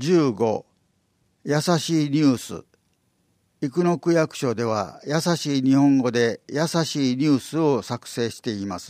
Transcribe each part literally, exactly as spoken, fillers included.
じゅうご、やさしいニュース。生野区役所ではやさしい日本語でやさしいニュースを作成しています。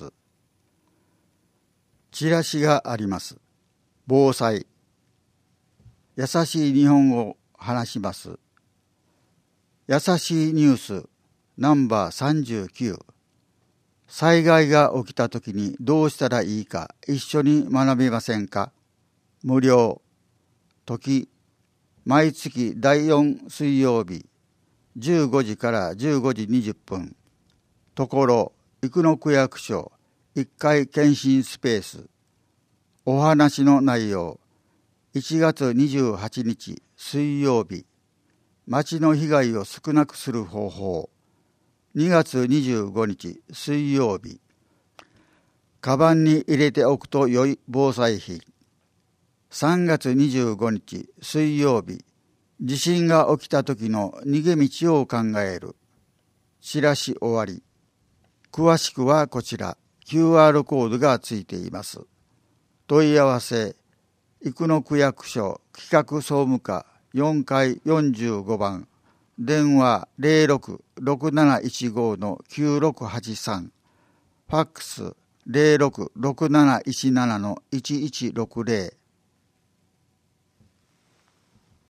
チラシがあります。防災。やさしい日本語を話します。やさしいニュースナンバーさんじゅうきゅう。災害が起きたときにどうしたらいいか一緒に学びませんか。無料。時、毎月だいよん水曜日、じゅうごじからじゅうごじにじゅっぷん。ところ、生野区役所いっかい検診スペース。お話の内容、いちがつにじゅうはちにち水曜日、町の被害を少なくする方法。にがつにじゅうごにち水曜日、カバンに入れておくと良い防災品。さんがつにじゅうごにち水曜日、地震が起きた時の逃げ道を考える。チラシ終わり。詳しくはこちら、キューアール コードがついています。問い合わせ、生野区役所企画総務課よんかいよんじゅうごばん、電話 ゼロろく ろくなないちご きゅうろくはちさん、ファックス ゼロろく ろくなないちなな いちいちろくゼロ